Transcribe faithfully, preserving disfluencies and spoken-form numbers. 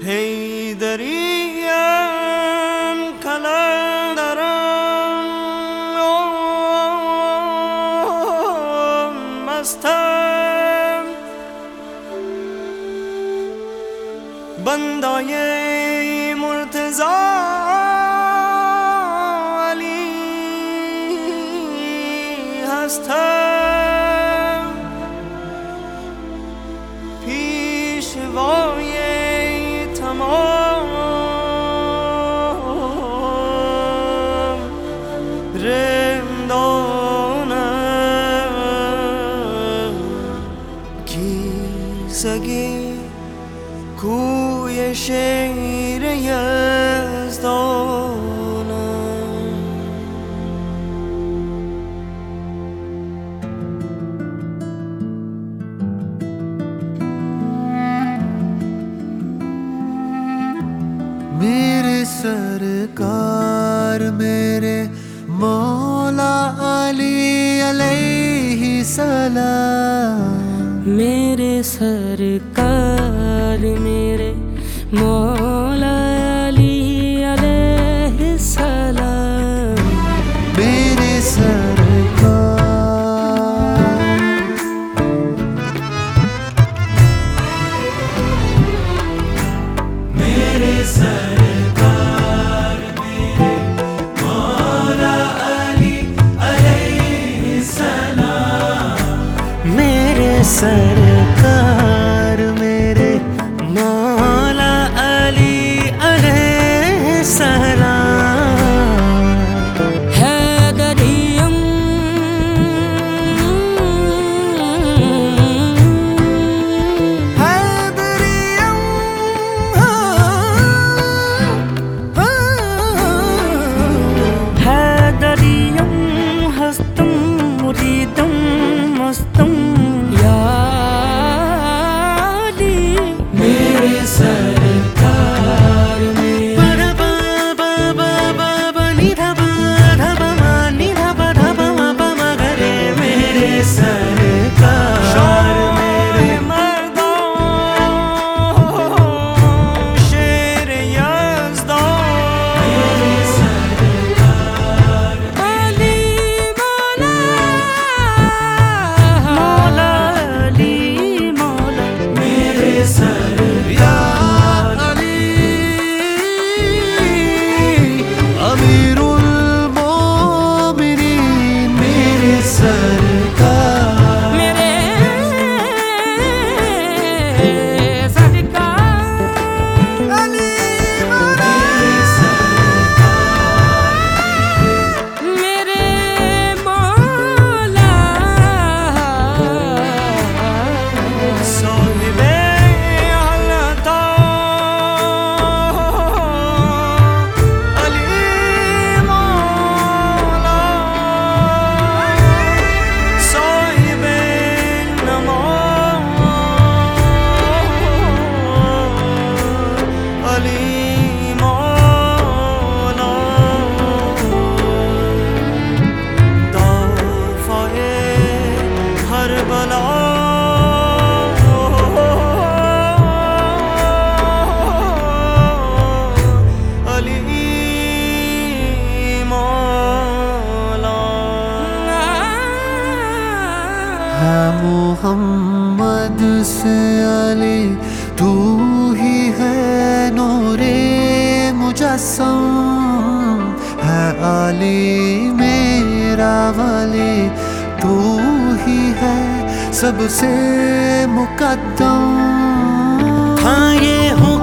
Heydariyan kalandaram mastam bandaye Murtaza Ali hastam pishwaye tamam rindonam ki sagi kuye şehir yazdanam मेरे सरकार मेरे मौला अली अलैहि सलाम। मेरे सरकार मेरे मौला अली अलैहि सलाम। मेरे सरकार मेरे सरकार मेरे मौला अली अलैहि सलाम। मेरे सरकार मेरे मौला अली अलैहि सलाम। हैदरियम हैदरियम हैदरियम हस्तम मुरीदम मस्तम या अली। मेरे सरकार मेरे मेरे सरकार मेरे मर्दों शेर यज़्दान। मेरे सरकार अली मौला मौला अली मौला। मेरे सरकार अली अमीरुल मोमिनीन। मेरे सरकार मेरे सरकार अली मेरे सरकार मेरे मौला साहिबे हलता अली मौला साहिबे नमाज अली मौला दाफ़ाए हर बला अली मौला। है मोहम्मद से अली तू ही है नूरे मुजस्सम। है अली मेरा वली तू ही है सबसे मुकद्दम। हाँ ये हूँ